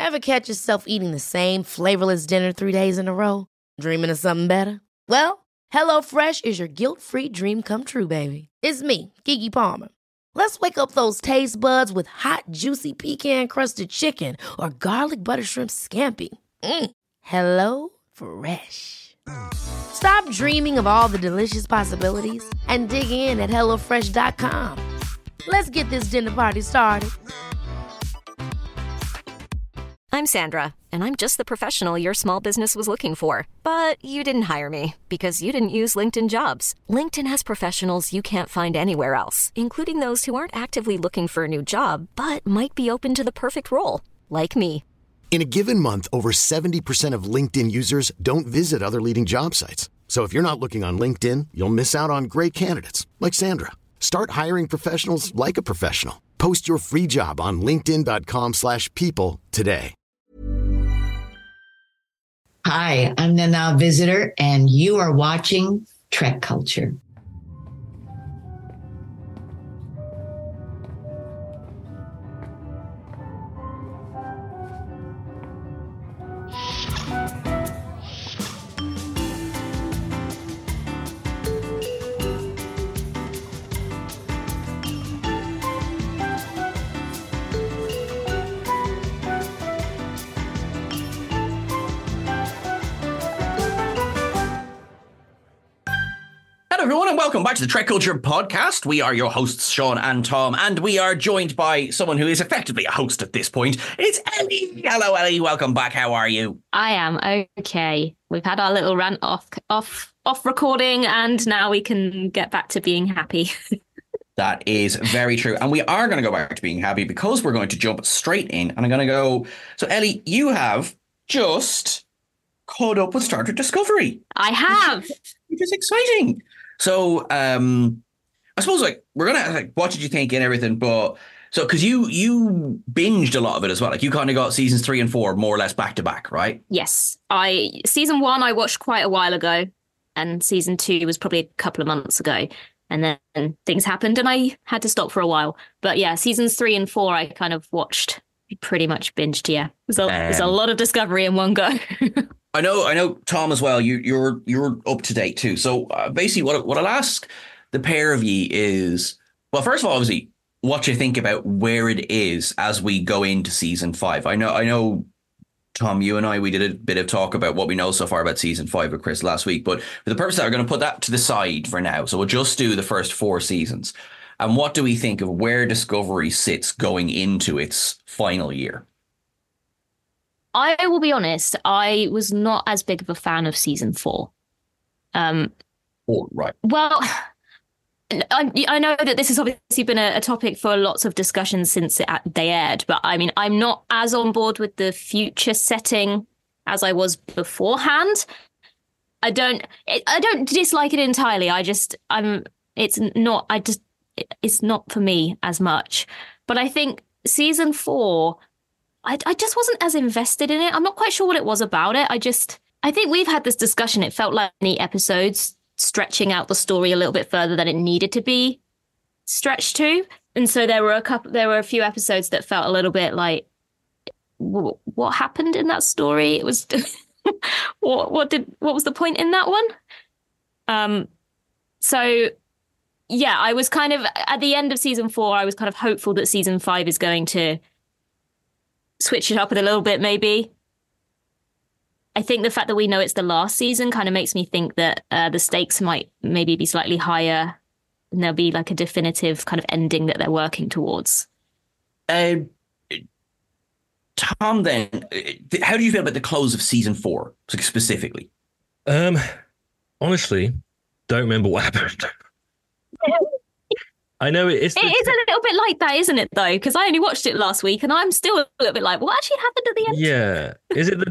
Ever catch yourself eating the same flavorless dinner 3 days in a row? Dreaming of something better? Well, HelloFresh is your guilt-free dream come true, baby. It's me, Keke Palmer. Let's wake up those taste buds with hot, juicy pecan-crusted chicken or garlic butter shrimp scampi. Hello Fresh. Stop dreaming of all the delicious possibilities and dig in at HelloFresh.com. Let's get this dinner party started. I'm Sandra, and I'm just the professional your small business was looking for. But you didn't hire me because you didn't use LinkedIn Jobs. LinkedIn has professionals you can't find anywhere else, including those who aren't actively looking for a new job, but might be open to the perfect role, like me. In a given month, over 70% of LinkedIn users don't visit other leading job sites. So if you're not looking on LinkedIn, you'll miss out on great candidates like Sandra. Start hiring professionals like a professional. Post your free job on linkedin.com/people today. Hi, I'm the Now Visitor, and you are watching Trek Culture. Everyone, and welcome back to the Trek Culture Podcast. We are your hosts, Sean and Tom, and we are joined by someone who is effectively a host at this point. It's Ellie. Hello, Ellie. Welcome back. How are you? I am okay. We've had our little rant off recording, and now we can get back to being happy. That is very true. And we are going to go back to being happy because we're going to jump straight in. And I'm going to go. So, Ellie, you have just caught up with Star Trek Discovery. I have. Which is exciting. So, I suppose, like, we're going to, like, what did you think and everything? But so, because you binged a lot of it as well. Like, you kind of got seasons 3 and 4 more or less back to back, right? Yes. Season 1 I watched quite a while ago, and season 2 was probably a couple of months ago. And then things happened and I had to stop for a while. But yeah, seasons 3 and 4 I kind of watched, pretty much binged, yeah. There's a lot of Discovery in one go. I know, Tom, as well. You're up to date too. So basically, what I'll ask the pair of ye is, well, first of all, obviously, what you think about where it is as we go into season 5. I know, Tom, you and I, we did a bit of talk about what we know so far about season 5 with Chris last week. But for the purpose of that, we're going to put that to the side for now. So we'll just do the first 4 seasons. And what do we think of where Discovery sits going into its final year? I will be honest, I was not as big of a fan of season 4. Oh, right. Well, I know that this has obviously been a topic for lots of discussions since they aired, but I mean, I'm not as on board with the future setting as I was beforehand. I don't dislike it entirely. It's not for me as much. But I think season 4, I just wasn't as invested in it. I'm not quite sure what it was about it. I think we've had this discussion. It felt like many episodes stretching out the story a little bit further than it needed to be stretched to. And so there were a few episodes that felt a little bit like, what happened in that story? It was what was the point in that one? So yeah, I was kind of at the end of season 4, I was kind of hopeful that season 5 is going to switch it up a little bit, maybe. I think the fact that we know it's the last season kind of makes me think that the stakes might maybe be slightly higher and there'll be like a definitive kind of ending that they're working towards. Tom, then, how do you feel about the close of season 4 specifically? Honestly, don't remember what happened. I know it is a little bit like that, isn't it, though? Because I only watched it last week and I'm still a little bit like, what actually happened at the end? Yeah. Is it the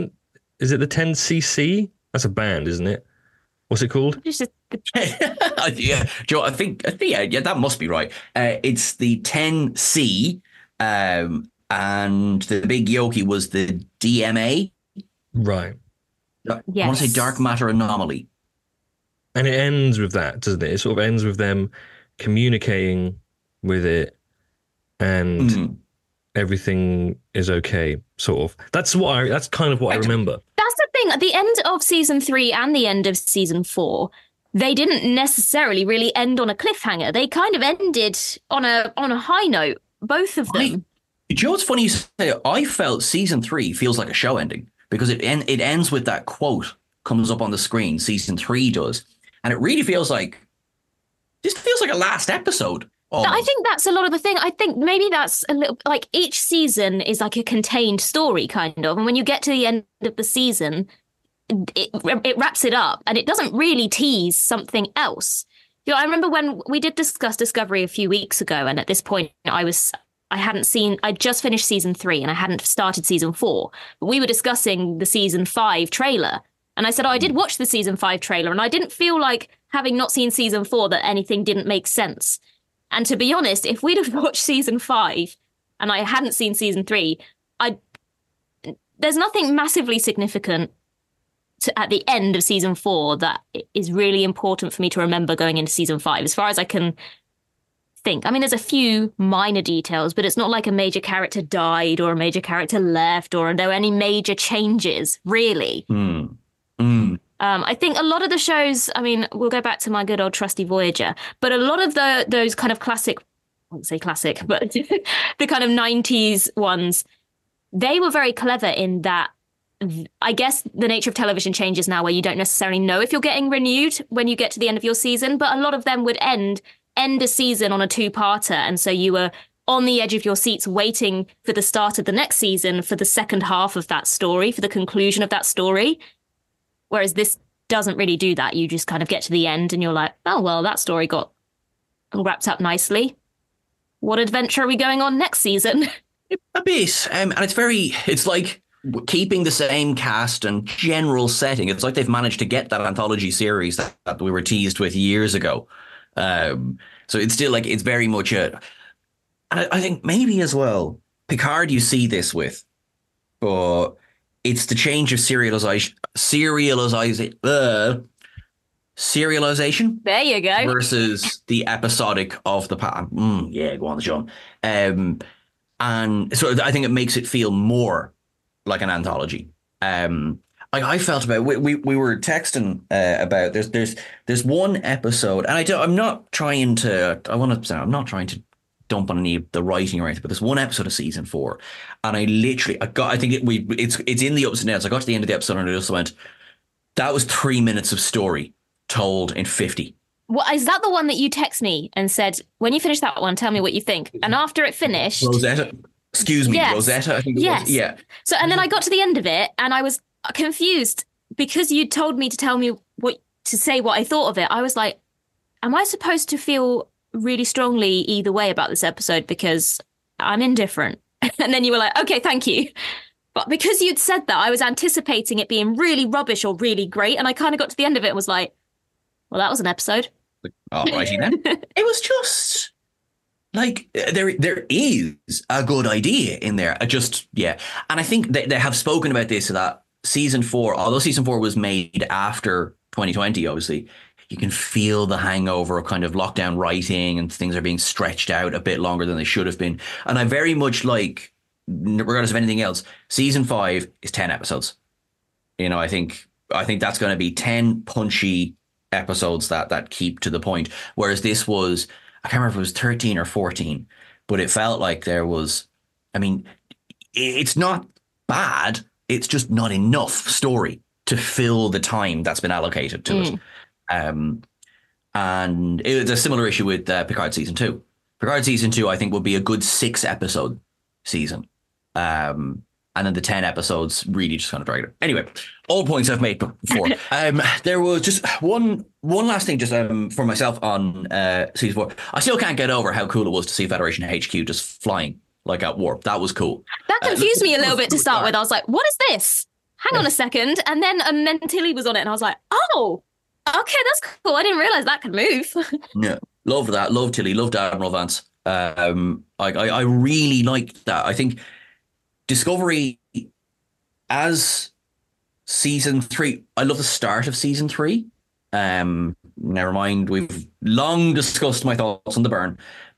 10cc? That's a band, isn't it? What's it called? Yeah, Joe, I think that must be right. It's the 10C, and the big Yoki was the DMA. Right. Yes. I want to say dark matter anomaly. And it ends with that, doesn't it? It sort of ends with them communicating with it and everything is okay, sort of. That's kind of what I remember. That's the thing. At the end of season 3 and the end of season 4, they didn't necessarily really end on a cliffhanger. They kind of ended on a high note, both of them. Do you know what's funny you say? I felt season 3 feels like a show ending because it ends with that quote comes up on the screen. Season 3 does. And it really feels like this feels like a last episode. Almost. I think that's a lot of the thing. I think maybe that's a little like each season is like a contained story, kind of. And when you get to the end of the season, it wraps it up and it doesn't really tease something else. You know, I remember when we did discuss Discovery a few weeks ago, and at this point I'd just finished season 3 and I hadn't started season 4. But we were discussing the season 5 trailer. And I said, I did watch the season 5 trailer and I didn't feel like, having not seen season 4, that anything didn't make sense. And to be honest, if we'd have watched season 5 and I hadn't seen season 3, there's nothing massively significant at the end of season 4 that is really important for me to remember going into season 5, as far as I can think. I mean, there's a few minor details, but it's not like a major character died or a major character left or there were any major changes, really. I think a lot of the shows, I mean, we'll go back to my good old trusty Voyager, but a lot of those kind of classic, I wouldn't say classic, but the kind of 90s ones, they were very clever in that. I guess the nature of television changes now where you don't necessarily know if you're getting renewed when you get to the end of your season, but a lot of them would end a season on a 2-parter. And so you were on the edge of your seats waiting for the start of the next season, for the second half of that story, for the conclusion of that story. Whereas this doesn't really do that. You just kind of get to the end and you're like, oh, well, that story got wrapped up nicely. What adventure are we going on next season? A bit. And it's like keeping the same cast and general setting. It's like they've managed to get that anthology series that we were teased with years ago. So it's still like, it's very much I think maybe as well, Picard you see this with, but it's the change of serialization. There you go. Versus the episodic of the past. Yeah, go on, Sean. And so I think it makes it feel more like an anthology. I felt about we were texting about there's one episode, and I'm not trying to dump on any of the writing or anything, but there's one episode of season 4, and it's in the ups and downs. I got to the end of the episode and I just went, that was 3 minutes of story told in 50. Well, is that the one that you text me and said, when you finish that one, tell me what you think? And after it finished, Rosetta. Excuse me, yes. Rosetta, I think it was. Yeah. So, and then I got to the end of it and I was confused because you told me to tell me what I thought of it. I was like, am I supposed to feel really strongly either way about this episode because I'm indifferent? And then you were like, okay, thank you. But because you'd said that, I was anticipating it being really rubbish or really great. And I kind of got to the end of it and was like, well, that was an episode. All righty then. It was just like, there is a good idea in there. And I think they have spoken about this, so that season 4, although season 4 was made after 2020, obviously, you can feel the hangover of kind of lockdown writing and things are being stretched out a bit longer than they should have been. And I very much like, regardless of anything else, season 5 is 10 episodes. You know, I think that's going to be 10 punchy episodes that keep to the point. Whereas this was, I can't remember if it was 13 or 14, but it felt like there was, I mean, it's not bad. It's just not enough story to fill the time that's been allocated to it. And it's a similar issue with Picard season 2. Picard season 2, I think, will be a good 6-episode season. And then the 10 episodes really just kind of drag it. Anyway, all points I've made before. There was just one last thing just for myself on season 4. I still can't get over how cool it was to see Federation HQ just flying like at warp. That was cool. That confused me a little bit to start with. I was like, what is this? Hang on a second. And then Tilly was on it and I was like, oh, okay, that's cool. I didn't realize that could move. Yeah, love that. Love Tilly. Loved Admiral Vance. I really liked that. I think Discovery as season 3, I love the start of season 3. Never mind, we've long discussed my thoughts on the burn,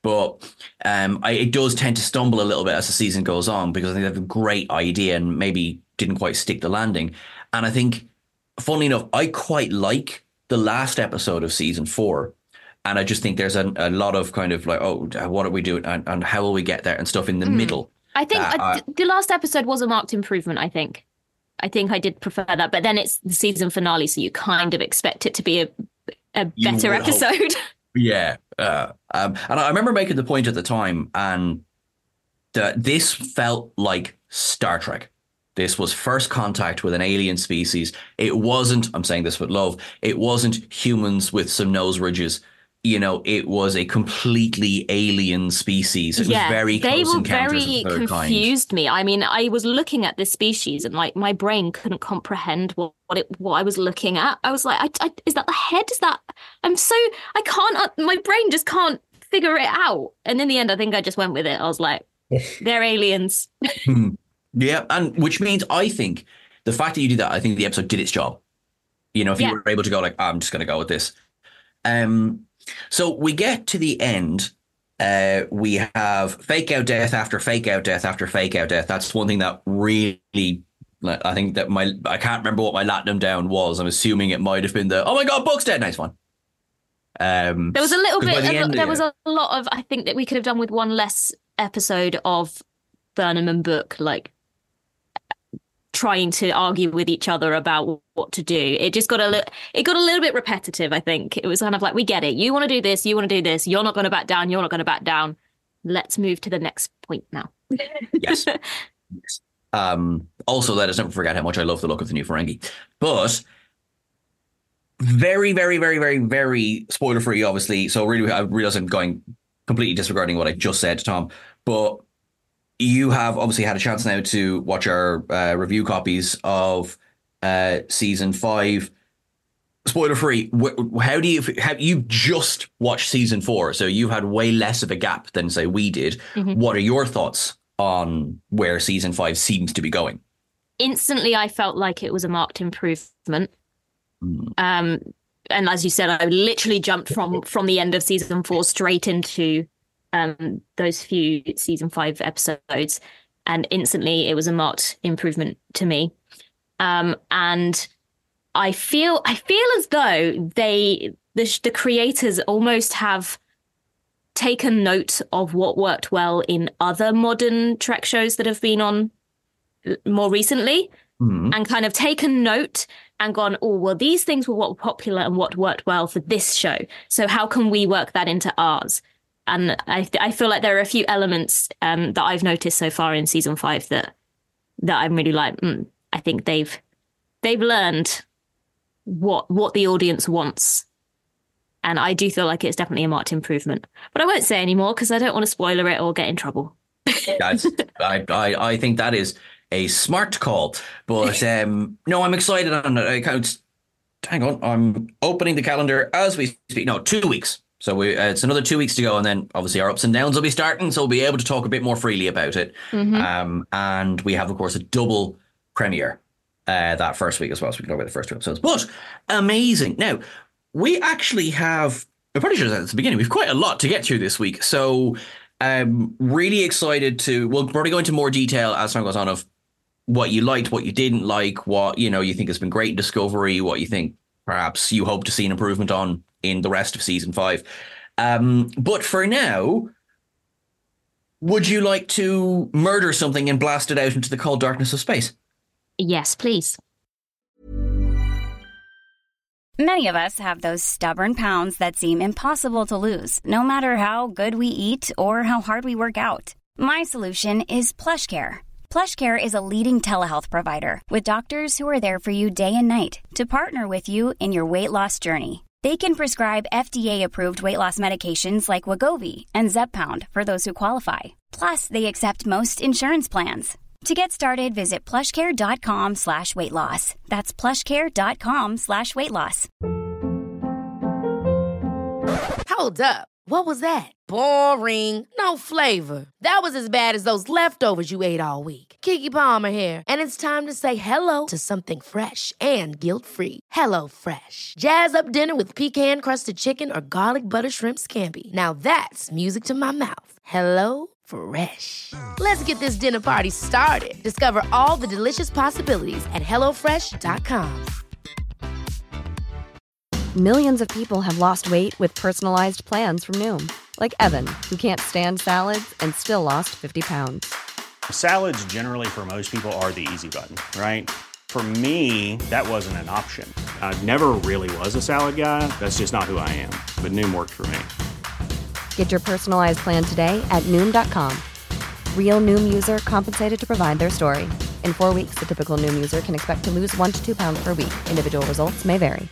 But it does tend to stumble a little bit as the season goes on, because I think they have a great idea and maybe didn't quite stick the landing. And I think, funnily enough, I quite like the last episode of season 4. And I just think there's a lot of kind of like, oh, what are we doing? And how will we get there? And stuff in the middle. I think the last episode was a marked improvement, I think. I think I did prefer that. But then it's the season finale, so you kind of expect it to be a better episode. Yeah. And I remember making the point at the time, and this felt like Star Trek. This was first contact with an alien species. It wasn't, I'm saying this with love, it wasn't humans with some nose ridges. You know, it was a completely alien species. It was very close encounters of the third kind. They were very confused me. I mean, I was looking at this species and like my brain couldn't comprehend what I was looking at. I was like, is that the head? Is that? I can't. My brain just can't figure it out. And in the end, I think I just went with it. I was like, they're aliens. Yeah, and which means I think the fact that you did that, I think the episode did its job. You know, if you were able to go like, I'm just going to go with this. So we get to the end. We have fake out death after fake out death after fake out death. That's one thing that really, I think that I can't remember what my Latinum down was. I'm assuming it might have been oh my God, Book's dead. Nice one. There was a little bit, there was a lot of, I think that we could have done with one less episode of Burnham and Book, like trying to argue with each other about what to do. It just got a little bit repetitive, I think. It was kind of like, we get it. You want to do this. You want to do this. You're not going to back down. You're not going to back down. Let's move to the next point now. Yes. Also, let us never forget how much I love the look of the new Ferengi. But very, very, very, very, very spoiler free, obviously. So really, I realize I'm going completely disregarding what I just said, Tom. But you have obviously had a chance now to watch our review copies of season 5. Spoiler free. How do you just watched season 4? So you've had way less of a gap than say we did. Mm-hmm. What are your thoughts on where season 5 seems to be going? Instantly, I felt like it was a marked improvement. And as you said, I literally jumped from the end of season 4 straight into those few season 5 episodes, and instantly it was a marked improvement to me. And I feel as though the creators almost have taken note of what worked well in other modern Trek shows that have been on more recently, and kind of taken note and gone, oh, well, these things were what were popular and what worked well for this show. So how can we work that into ours? And I feel like there are a few elements that I've noticed so far in season 5 that I'm really like, I think they've learned what the audience wants. And I do feel like it's definitely a marked improvement. But I won't say any more because I don't want to spoiler it or get in trouble. I think that is a smart call. But no, I'm excited on it. Hang on, I'm opening the calendar as we speak. No, 2 weeks. So it's another 2 weeks to go, and then obviously our ups and downs will be starting, so we'll be able to talk a bit more freely about it. Mm-hmm. And we have, of course, a double premiere that first week as well, so we can talk about the first 2 episodes. But amazing. Now, we actually have, I probably should have said at the beginning, we've quite a lot to get through this week. So really excited we'll probably go into more detail as time goes on of what you liked, what you didn't like, what you think has been great in Discovery, what you think perhaps you hope to see an improvement on in the rest of season 5. But for now, would you like to murder something and blast it out into the cold darkness of space? Yes, please. Many of us have those stubborn pounds that seem impossible to lose, no matter how good we eat or how hard we work out. My solution is PlushCare. PlushCare is a leading telehealth provider with doctors who are there for you day and night to partner with you in your weight loss journey. They can prescribe FDA-approved weight loss medications like Wegovy and Zepbound for those who qualify. Plus, they accept most insurance plans. To get started, visit plushcare.com/weightloss. That's plushcare.com/weightloss. Hold up. What was that? Boring. No flavor. That was as bad as those leftovers you ate all week. Keke Palmer here, and it's time to say hello to something fresh and guilt-free. Hello Fresh. Jazz up dinner with pecan-crusted chicken or garlic butter shrimp scampi. Now that's music to my mouth. Hello Fresh. Let's get this dinner party started. Discover all the delicious possibilities at hellofresh.com. Millions of people have lost weight with personalized plans from Noom. Like Evan, who can't stand salads and still lost 50 pounds. Salads generally for most people are the easy button, right? For me, that wasn't an option. I never really was a salad guy. That's just not who I am. But Noom worked for me. Get your personalized plan today at Noom.com. Real Noom user compensated to provide their story. In 4 weeks, the typical Noom user can expect to lose 1 to 2 pounds per week. Individual results may vary.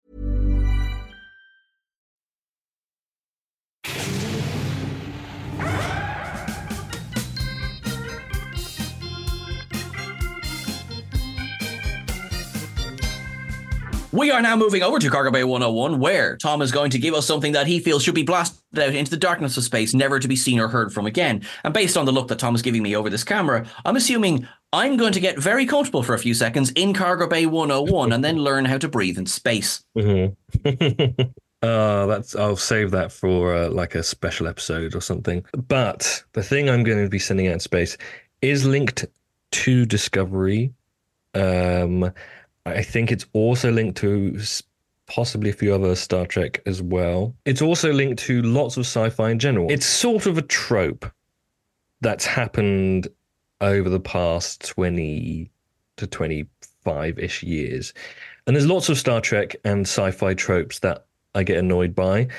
We are now moving over to Cargo Bay 101, where Tom is going to give us something that he feels should be blasted out into the darkness of space, never to be seen or heard from again. And based on the look that Tom is giving me over this camera, I'm assuming I'm going to get very comfortable for a few seconds in Cargo Bay 101 and then learn how to breathe in space. Mm-hmm. I'll save that for like a special episode or something. But the thing I'm going to be sending out in space is linked to Discovery. I think it's also linked to possibly a few other Star Trek as well. It's also linked to lots of sci-fi in general. It's sort of a trope that's happened over the past 20 to 25-ish years. And there's lots of Star Trek and sci-fi tropes that I get annoyed by.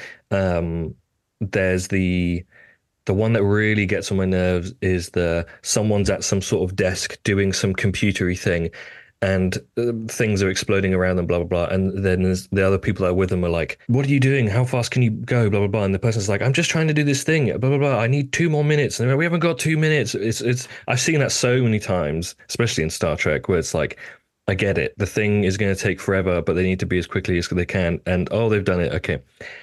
There's the one that really gets on my nerves is someone's at some sort of desk doing some computery thing, and things are exploding around them, blah, blah, blah. And then there's the other people that are with them are like, what are you doing? How fast can you go? Blah, blah, blah. And the person's like, I'm just trying to do this thing, blah, blah, blah. I need 2 more minutes. And they're like, we haven't got 2 minutes. I've seen that so many times, especially in Star Trek, where it's like, I get it. The thing is going to take forever, but they need to be as quickly as they can. And, oh, they've done it. Okay.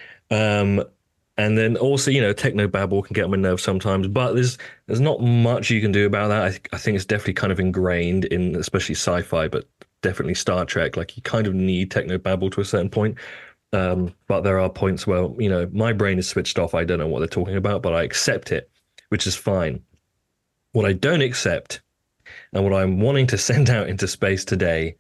And then also, technobabble can get on my nerves sometimes, but there's not much you can do about that. I think it's definitely kind of ingrained in especially sci-fi, but definitely Star Trek. Like, you kind of need technobabble to a certain point. But there are points where, my brain is switched off. I don't know what they're talking about, but I accept it, which is fine. What I don't accept, and what I'm wanting to send out into space today,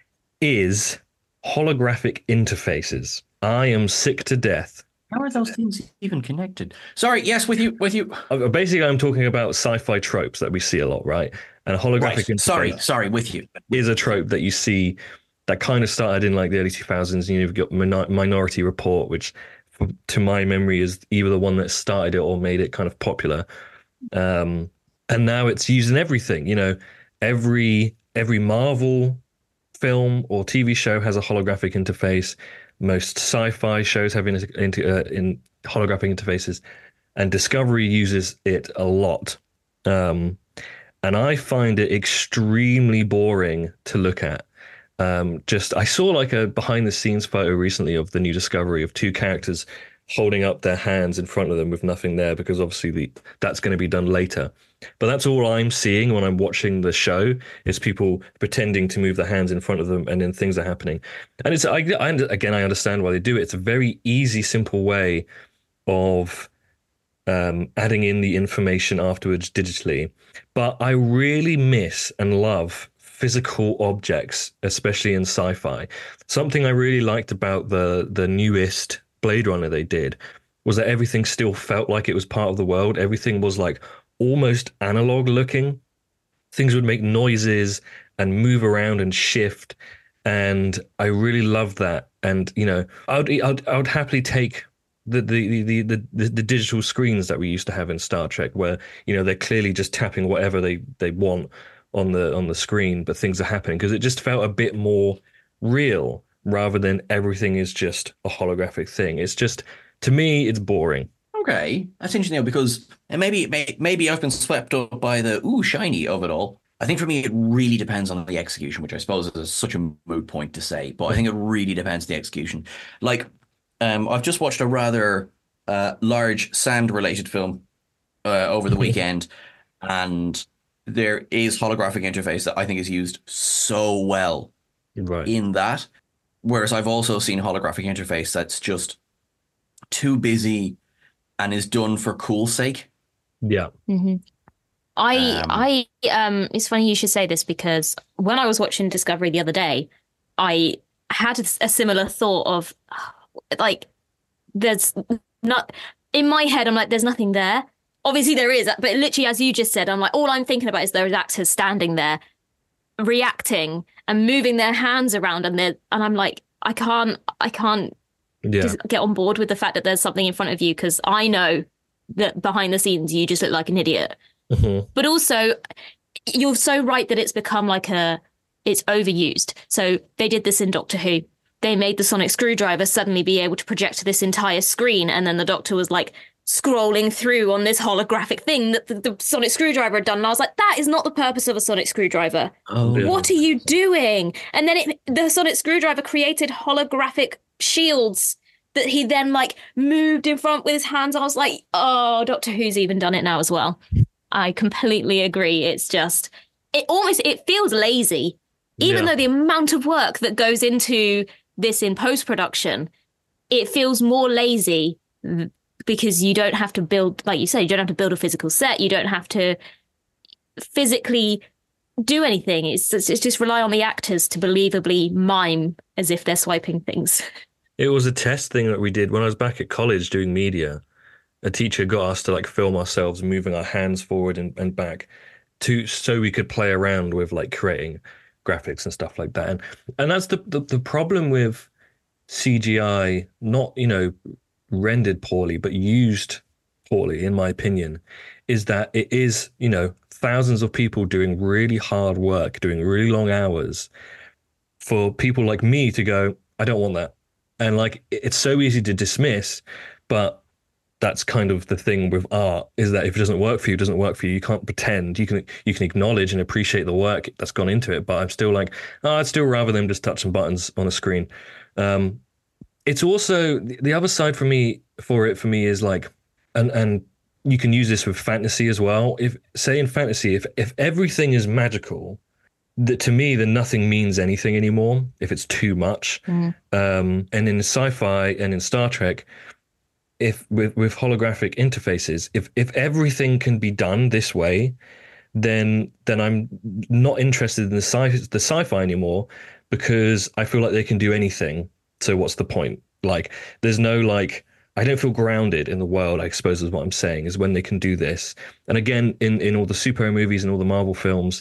is holographic interfaces. I am sick to death. How are those things even connected? Sorry, yes, with you. Basically, I'm talking about sci-fi tropes that we see a lot, right? And a holographic interface. Sorry, with you. Is a trope that you see that kind of started in like the early 2000s. You've got Minority Report, which to my memory is either the one that started it or made it kind of popular. And now it's used in everything. Every Marvel film or TV show has a holographic interface. Most sci-fi shows have in holographic interfaces, and Discovery uses it a lot. And I find it extremely boring to look at. I saw like a behind the scenes photo recently of the new Discovery of 2 characters holding up their hands in front of them with nothing there, because obviously that's going to be done later. But that's all I'm seeing when I'm watching the show is people pretending to move their hands in front of them, and then things are happening. And I understand why they do it. It's a very easy, simple way of adding in the information afterwards digitally. But I really miss and love physical objects, especially in sci-fi. Something I really liked about the newest Blade Runner they did was that everything still felt like it was part of the world. Everything was like almost analog looking. Things would make noises and move around and shift, and I really loved that. And I would happily take the digital screens that we used to have in Star Trek, where they're clearly just tapping whatever they want on the screen, but things are happening, because it just felt a bit more real rather than everything is just a holographic thing. It's just, to me, it's boring. Okay, that's interesting, because maybe I've been swept up by the shiny of it all. I think for me, it really depends on the execution, which I suppose is such a moot point to say, but I think it really depends on the execution. Like, I've just watched a rather a large sand-related film over the weekend, and there is holographic interface that I think is used so well in that. Whereas I've also seen holographic interface that's just too busy and is done for cool sake. Yeah. Mm-hmm. It's funny you should say this, because when I was watching Discovery the other day, I had a similar thought of like, there's not, in my head, I'm like, there's nothing there. Obviously there is, but literally, as you just said, I'm like, all I'm thinking about is those actors standing there reacting and moving their hands around, and I'm like, I can't just get on board with the fact that there's something in front of you, because I know that behind the scenes you just look like an idiot. Mm-hmm. But also, you're so right that it's become like it's overused. So they did this in Doctor Who. They made the sonic screwdriver suddenly be able to project this entire screen, and then the Doctor was like scrolling through on this holographic thing that the sonic screwdriver had done. And I was like, that is not the purpose of a sonic screwdriver. What are you doing? And then the sonic screwdriver created holographic shields that he then like moved in front with his hands. I was like, oh, Doctor Who's even done it now as well. I completely agree. It's just, it feels lazy, even though the amount of work that goes into this in post-production, it feels more lazy because you don't have to build, like you said, you don't have to build a physical set. You don't have to physically do anything. It's just rely on the actors to believably mime as if they're swiping things. It was a test thing that we did when I was back at college doing media. A teacher got us to like film ourselves moving our hands forward and back so we could play around with like creating graphics and stuff like that. And that's the problem with CGI, not, rendered poorly, but used poorly, in my opinion, is that it is, thousands of people doing really hard work, doing really long hours for people like me to go, I don't want that. And like, it's so easy to dismiss, but that's kind of the thing with art, is that if it doesn't work for you, it doesn't work for you. You can't pretend. You can acknowledge and appreciate the work that's gone into it. But I'm still like, I'd still rather them just touch some buttons on a screen. It's also the other side for me is like, and you can use this with fantasy as well. If say in fantasy, if everything is magical, to me, then nothing means anything anymore if it's too much. And in sci-fi and in Star Trek, if with holographic interfaces, if everything can be done this way, then I'm not interested in the sci-fi anymore, because I feel like they can do anything. So what's the point? Like, there's no like, I don't feel grounded in the world, I suppose is what I'm saying, is when they can do this. And again, in all the superhero movies and all the Marvel films,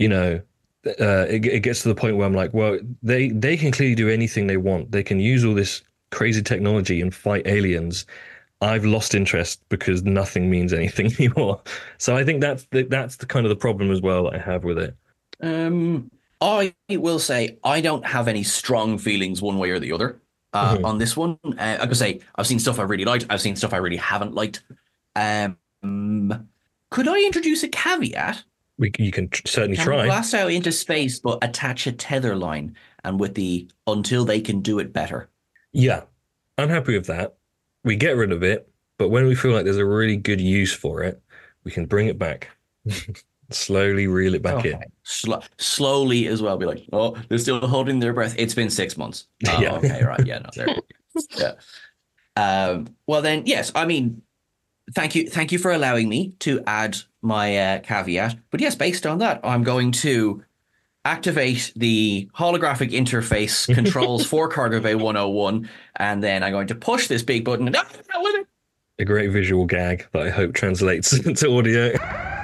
it gets to the point where I'm like, well, they can clearly do anything they want. They can use all this crazy technology and fight aliens. I've lost interest because nothing means anything anymore. So I think that's the kind of the problem as well that I have with it. I will say I don't have any strong feelings one way or the other on this one. I could say I've seen stuff I really liked. I've seen stuff I really haven't liked. Could I introduce a caveat? You can certainly try. Blast out into space, but attach a tether line, and with the until they can do it better. Yeah, I'm happy with that. We get rid of it, but when we feel like there's a really good use for it, we can bring it back. Slowly reel it back in. Slowly as well. Be like, oh, they're still holding their breath. It's been 6 months. Oh, yeah. Okay, right. Yeah, no, there. Yeah. Well then, yes. I mean, thank you for allowing me to add my caveat. But yes, based on that, I'm going to activate the holographic interface controls for Cargo Bay 101, and then I'm going to push this big button. And a great visual gag that I hope translates into audio.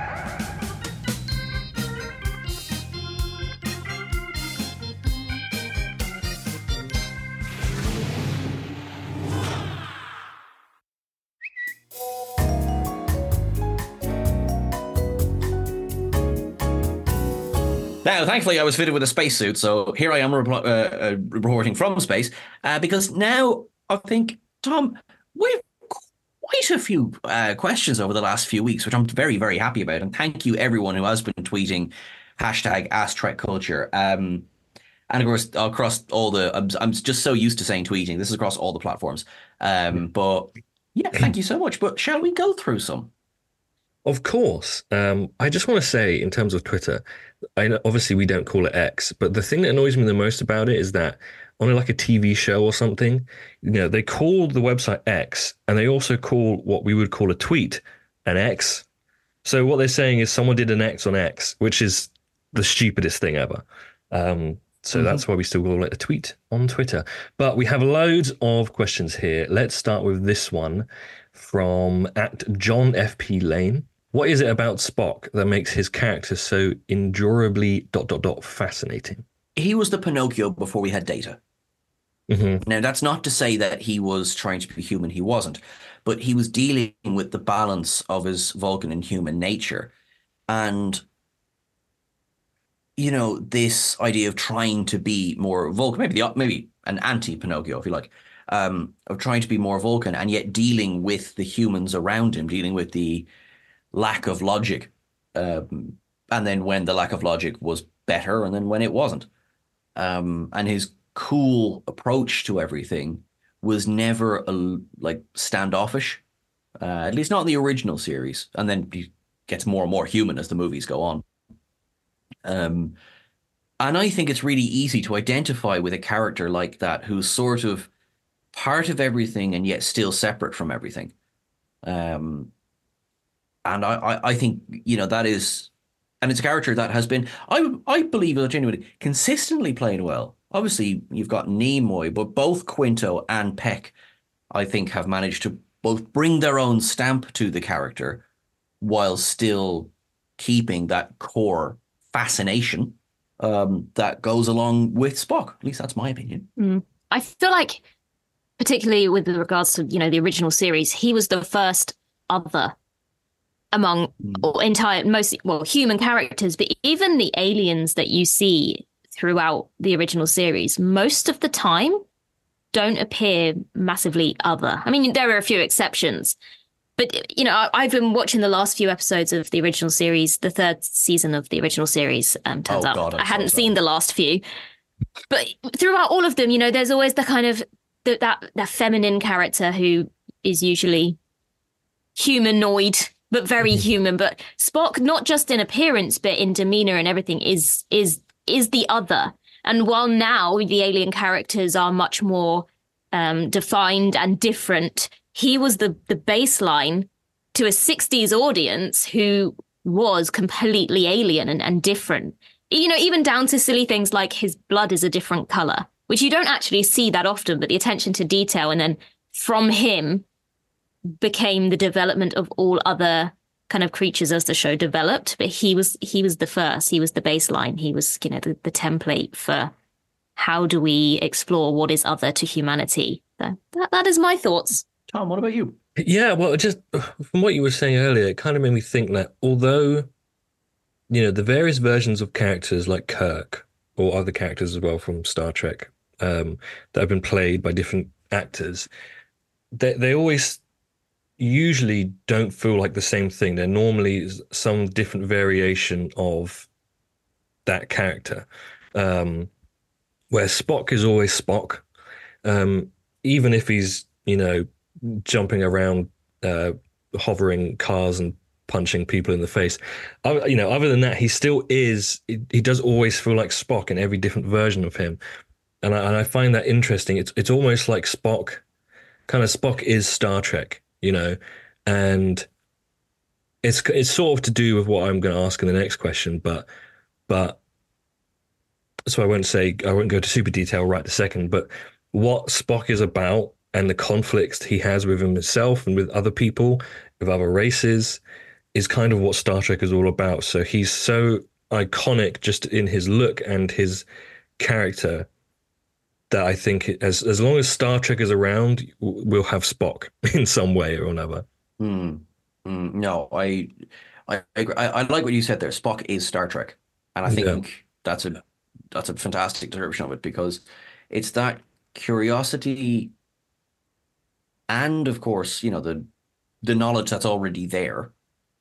Now, thankfully, I was fitted with a spacesuit, so here I am reporting from space. Because now, I think, Tom, we've quite a few questions over the last few weeks, which I'm very, very happy about. And thank you, everyone who has been tweeting #AskTrekCulture. And of course, across all the, I'm just so used to saying tweeting. This is across all the platforms. But Yeah, thank you so much. But shall we go through some? Of course. I just want to say, in terms of Twitter, I know, obviously we don't call it X, but the thing that annoys me the most about it is that on like a TV show or something, they call the website X, and they also call what we would call a tweet an X. So what they're saying is someone did an X on X, which is the stupidest thing ever. So that's why we still call it a tweet on Twitter. But we have loads of questions here. Let's start with this one from @John FP Lane. What is it about Spock that makes his character so endurably ... fascinating? He was the Pinocchio before we had Data. Now, that's not to say that he was trying to be human. He wasn't. But he was dealing with the balance of his Vulcan and human nature. And, this idea of trying to be more Vulcan, maybe an anti-Pinocchio, if you like, of trying to be more Vulcan and yet dealing with the humans around him, dealing with the lack of logic. And then when the lack of logic was better and then when it wasn't. And his cool approach to everything was never standoffish, at least not in the original series. And then he gets more and more human as the movies go on. And I think it's really easy to identify with a character like that who's sort of part of everything and yet still separate from everything. And I think, that is, and it's a character that has been, I believe, genuinely consistently playing well. Obviously, you've got Nimoy, but both Quinto and Peck, I think, have managed to both bring their own stamp to the character while still keeping that core fascination that goes along with Spock. At least that's my opinion. I feel like, particularly with regards to, the original series, he was the first other among human characters, but even the aliens that you see throughout the original series, most of the time don't appear massively other. I mean, there are a few exceptions, but, I've been watching the last few episodes of the original series, the third season of the original series. Turns out I hadn't seen the last few, but throughout all of them, there's always the kind of that feminine character who is usually humanoid, but very human. But Spock, not just in appearance, but in demeanor and everything, is the other. And while now the alien characters are much more defined and different, he was the baseline to a 60s audience who was completely alien and different. Even down to silly things like his blood is a different color, which you don't actually see that often, but the attention to detail. And then from him became the development of all other kind of creatures as the show developed. But he was the first. He was the baseline. He was, the template for how do we explore what is other to humanity. So that is my thoughts. Tom, what about you? Yeah, well, just from what you were saying earlier, it kind of made me think that although, the various versions of characters like Kirk or other characters as well from Star Trek that have been played by different actors, they always usually don't feel like the same thing. They're normally some different variation of that character. Where Spock is always Spock, even if he's, jumping around, hovering cars and punching people in the face. Other than that, he still is, he does always feel like Spock in every different version of him. And I find that interesting. It's almost like Spock is Star Trek, and it's sort of to do with what I'm going to ask in the next question, but so I won't go to super detail right this second, but what Spock is about and the conflicts he has with himself and with other people, with other races, is kind of what Star Trek is all about. So he's so iconic just in his look and his character that I think as long as Star Trek is around, we'll have Spock in some way or another. No, I agree. I like what you said there. Spock is Star Trek, and I think that's a fantastic description of it, because it's that curiosity and, of course, the knowledge that's already there,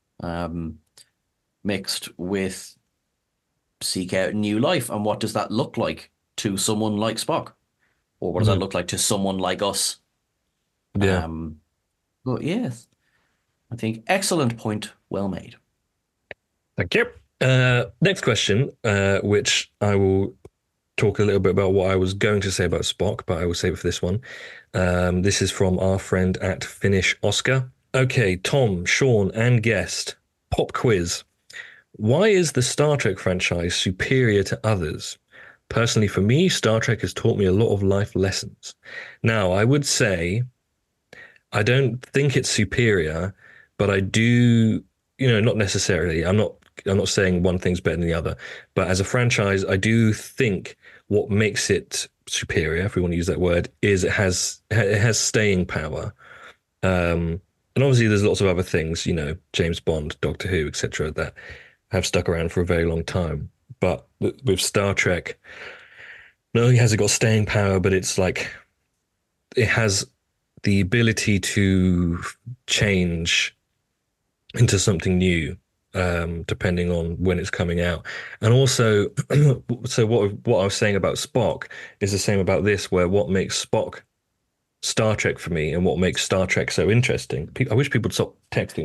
mixed with seek out new life. And what does that look like to someone like Spock? Or what does that look like to someone like us? Yeah. But yes, I think excellent point, well made. Thank you. Next question, which I will talk a little bit about what I was going to say about Spock, but I will save it for this one. This is from our friend at Finish Oscar. Okay, Tom, Sean, and guest, pop quiz. Why is the Star Trek franchise superior to others? Personally, for me, Star Trek has taught me a lot of life lessons. Now, I would say I don't think it's superior, but I do, not necessarily. I'm not saying one thing's better than the other, but as a franchise, I do think what makes it superior, if we want to use that word, is it has staying power. And obviously there's lots of other things, James Bond, Doctor Who, etc., that have stuck around for a very long time. But with Star Trek, not only has it got staying power, but it's like it has the ability to change into something new, depending on when it's coming out. And also, so what I was saying about Spock is the same about this, where what makes Spock Star Trek for me and what makes Star Trek so interesting. I wish people would stop texting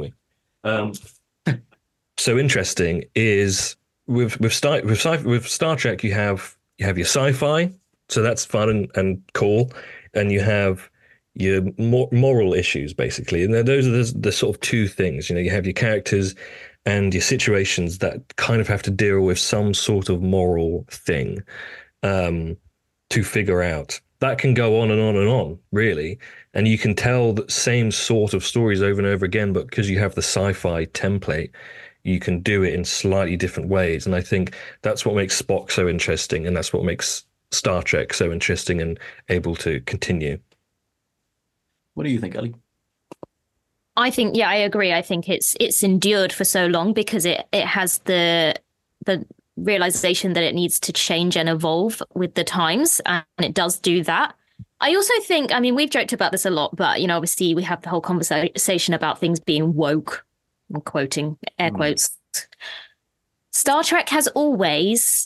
me. So interesting is with Star Trek, you have your sci-fi, so that's fun and cool, and you have your moral issues, basically, and those are the sort of two things. You have your characters and your situations that kind of have to deal with some sort of moral thing to figure out. That can go on and on and on, really, and you can tell the same sort of stories over and over again, but because you have the sci-fi template, you can do it in slightly different ways. And I think that's what makes Spock so interesting, and that's what makes Star Trek so interesting and able to continue. What do you think, Ellie? I think, I agree. I think it's endured for so long because it has the realization that it needs to change and evolve with the times, and it does do that. I also think, we've joked about this a lot, but, obviously we have the whole conversation about things being woke. I'm quoting air quotes. Star Trek has always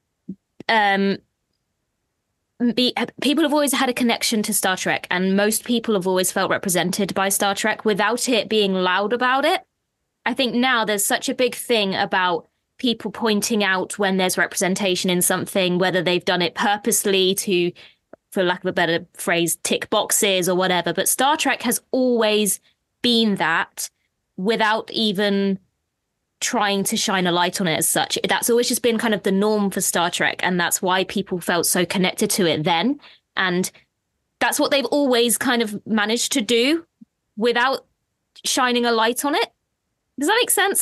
people have always had a connection to Star Trek, and most people have always felt represented by Star Trek without it being loud about it. I think now there's such a big thing about people pointing out when there's representation in something, whether they've done it purposely to, for lack of a better phrase, tick boxes or whatever. But Star Trek has always been that without even trying to shine a light on it as such. That's always just been kind of the norm for Star Trek, and that's why people felt so connected to it then. And that's what they've always kind of managed to do without shining a light on it. Does that make sense?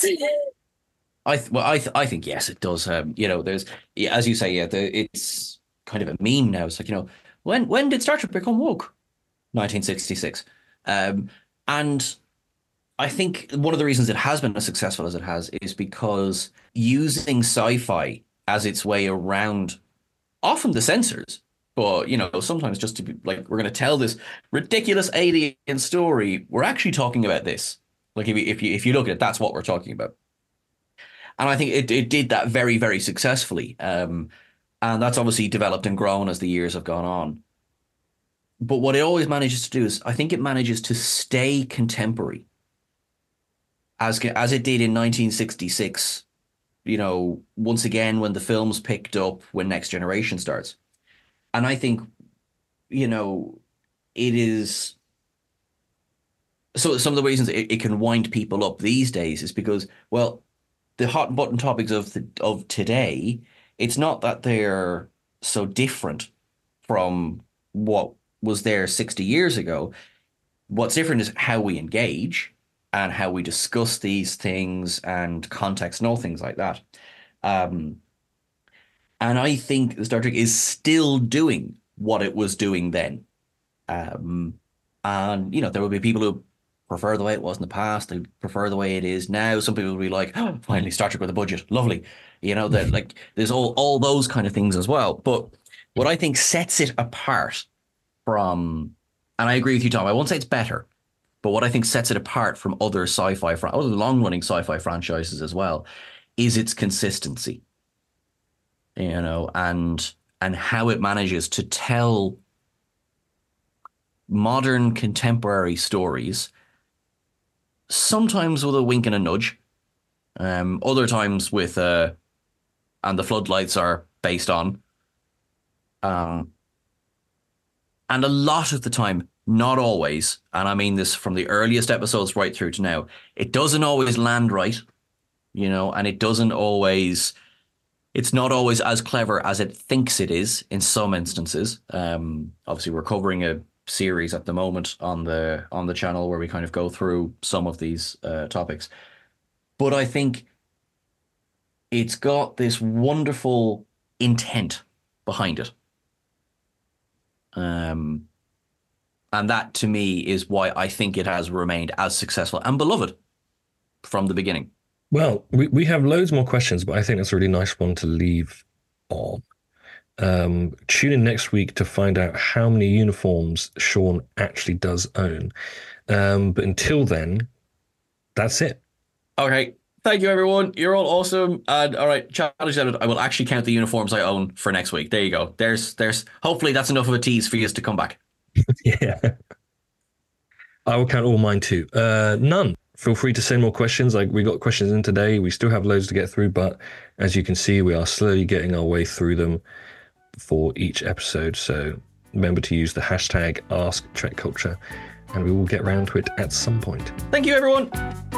I think yes, it does. There's, as you say, it's kind of a meme now. It's like, when did Star Trek become woke? 1966. And I think one of the reasons it has been as successful as it has is because using sci-fi as its way around often the censors, but, sometimes just to be like, we're going to tell this ridiculous alien story. We're actually talking about this. Like, if you look at it, that's what we're talking about. And I think it did that very, very successfully. And that's obviously developed and grown as the years have gone on. But what it always manages to do is, I think it manages to stay contemporary. As it did in 1966, once again, when the films picked up, when Next Generation starts. And I think, it is... So some of the reasons it can wind people up these days is because, well, the hot button topics of today, it's not that they're so different from what was there 60 years ago. What's different is how we engage and how we discuss these things and context and all things like that. And I think Star Trek is still doing what it was doing then. And, there will be people who prefer the way it was in the past. They prefer the way it is now. Some people will be like, oh, finally, Star Trek with a budget. Lovely. That like there's all those kind of things as well. But what I think sets it apart from, and I agree with you, Tom, I won't say it's better, but what I think sets it apart from other other long-running sci-fi franchises as well, is its consistency. And how it manages to tell modern contemporary stories sometimes with a wink and a nudge. Other times with and the floodlights are based on. And a lot of the time, not always, and I mean this from the earliest episodes right through to now, it doesn't always land right, and it's not always as clever as it thinks it is in some instances. Obviously, we're covering a series at the moment on the channel where we kind of go through some of these topics. But I think it's got this wonderful intent behind it. And that, to me, is why I think it has remained as successful and beloved from the beginning. Well, we have loads more questions, but I think that's a really nice one to leave on. Tune in next week to find out how many uniforms Sean actually does own. But until then, that's it. Okay. Thank you, everyone. You're all awesome. And all right, challenge accepted. I will actually count the uniforms I own for next week. There you go. There's hopefully that's enough of a tease for you to come back. Yeah. I will count all mine too. None. Feel free to send more questions. Like, we got questions in today. We still have loads to get through, but as you can see, we are slowly getting our way through them for each episode. So remember to use the hashtag AskTrekCulture, and we will get around to it at some point. Thank you, everyone.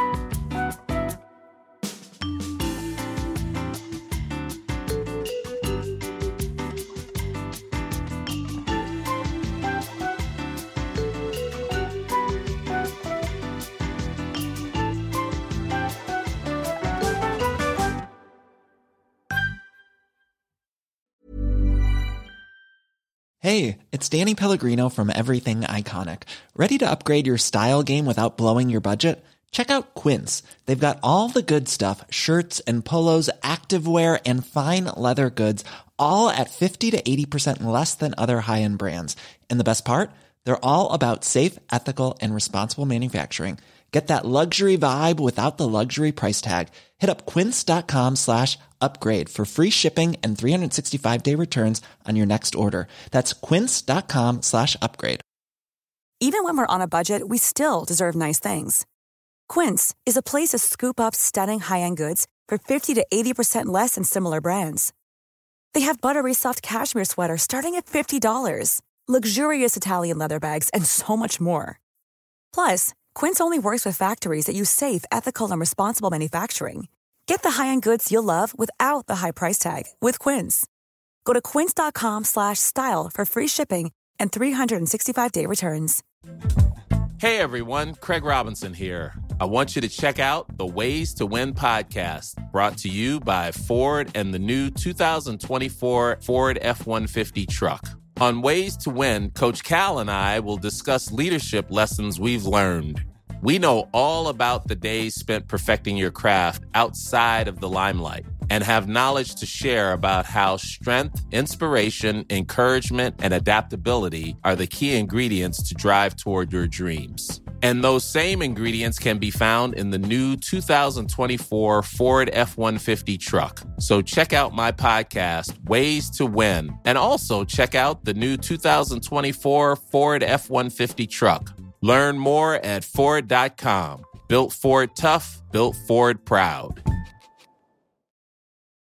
Hey, it's Danny Pellegrino from Everything Iconic. Ready to upgrade your style game without blowing your budget? Check out Quince. They've got all the good stuff, shirts and polos, activewear, and fine leather goods, all at 50 to 80% less than other high-end brands. And the best part? They're all about safe, ethical, and responsible manufacturing. Get that luxury vibe without the luxury price tag. Hit up quince.com/upgrade for free shipping and 365-day returns on your next order. That's quince.com/upgrade. Even when we're on a budget, we still deserve nice things. Quince is a place to scoop up stunning high-end goods for 50 to 80% less than similar brands. They have buttery soft cashmere sweaters starting at $50, luxurious Italian leather bags, and so much more. Plus, Quince only works with factories that use safe, ethical, and responsible manufacturing. Get the high-end goods you'll love without the high price tag with Quince. Go to quince.com/style for free shipping and 365-day returns. Hey everyone, Craig Robinson here. I want you to check out the Ways to Win podcast, brought to you by Ford and the new 2024 Ford F-150 truck. On Ways to Win, Coach Cal and I will discuss leadership lessons we've learned. We know all about the days spent perfecting your craft outside of the limelight and have knowledge to share about how strength, inspiration, encouragement, and adaptability are the key ingredients to drive toward your dreams. And those same ingredients can be found in the new 2024 Ford F-150 truck. So check out my podcast, Ways to Win, and also check out the new 2024 Ford F-150 truck. Learn more at Ford.com. Built Ford tough, built Ford proud.